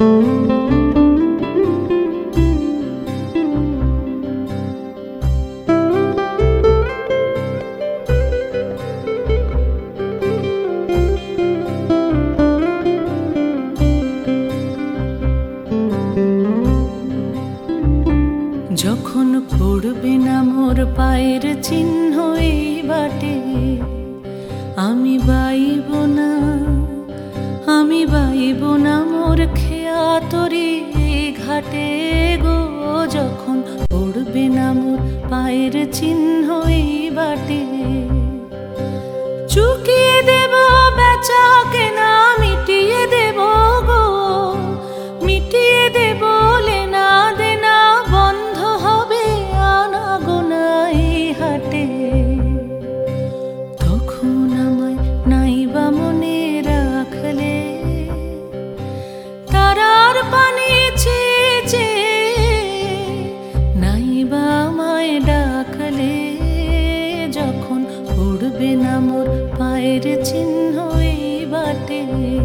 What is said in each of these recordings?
যখন পড়বে না মোর পায়ের চিহ্ন এই বাটে, আমি বাইব না, আমি বাইব না মোর খেয়া তরি ঘাটে গো। যখন পড়বে না মোর পায়ের চিহ্ন এই বাটে, চুকিয়ে দেব বেচা কেনা, মিটিয়ে দেব গো, মিটিয়ে দেব লেনা দেনা, বন্ধ হবে আনা গোনা এই হাটে। তখন আমায় নাইবা মনে রাখলে, তারার পানি চেয়ে চেয়ে নাইবা আমায় ডাকলে। যখন পড়বে না মোর পায়ের চিহ্ন এই বাটে,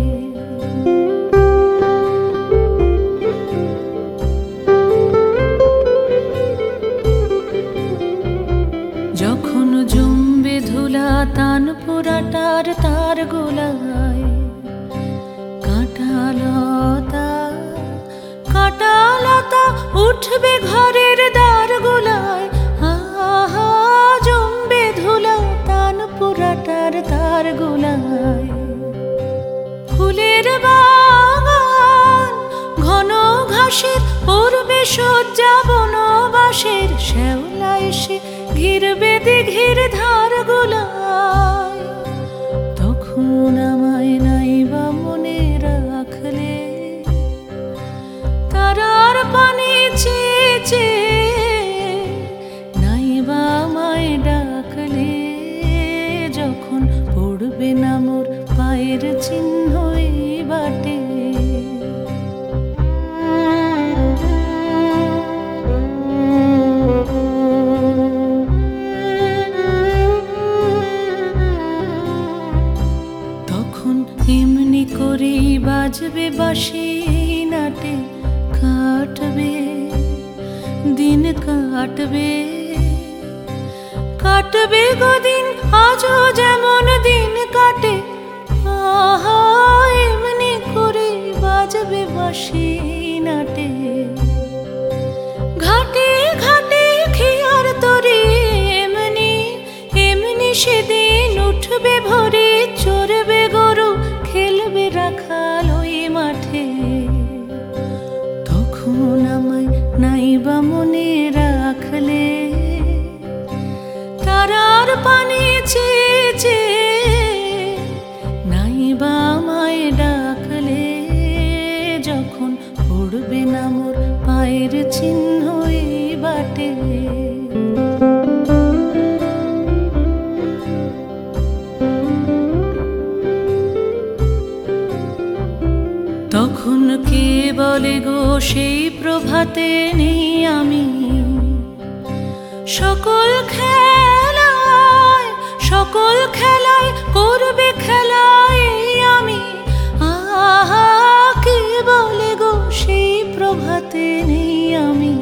যখন জমবে ধুলা তান পোড়াটার তার গোলায়, কাঁটালতা কাঁটালতা উঠবে ঘরের দ্বার গোলায়। আহা জমবে ধুলা তান পোড়াটার তার গোলায়। ফুলের বাগান ঘন ঘাসের পূর্বে সজ্জা বনবাসের, শ্যাওলা এসে ঘিরবে দিঘির ধার গোলায়। তখন আমায় নাইবা মনে রাখলে, তারার পানি চেয়ে চেয়ে নাইবা আমায় ডাকলে। যখন পড়বে না মোর পায়ের চিহ্ন এই বাটে, তখন এমনি করেই বাজবে বাঁশি নাটে, কাটবে দিন কাটবে, কাটবে গদিন আজও যেমন দিন কাটে। আহা এমনি করেই বাজবে বাঁশি নাটে, ঘাটে ঘাটে খেয়ার তরি এমনি এমনি সেদিন উঠবে ভরে, চড়বে গরু খেলবে রাখাল ওই মাঠে। তখন আমায় নাইবা মনে রাখলে, তারার পানি চেয়ে চেয়ে নাইবা আমায় ডাকলে। যখন পড়বে না মোর পায়ের চিহ্ন এই বাটে, তখন কে বলে গো সেই প্রভাতে নেই আমি। সকল খেলায় সকল খেলায় করবে খেলায় আমি। আহা কে বলে গো সেই প্রভাতে নেই আমি।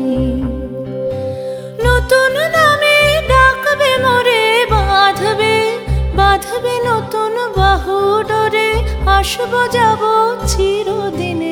নতুন নামে ডাকবে মোরে, বাঁধবে বাঁধবে নতুন বাহু ডোরে, আসবো যাব চিরদিনে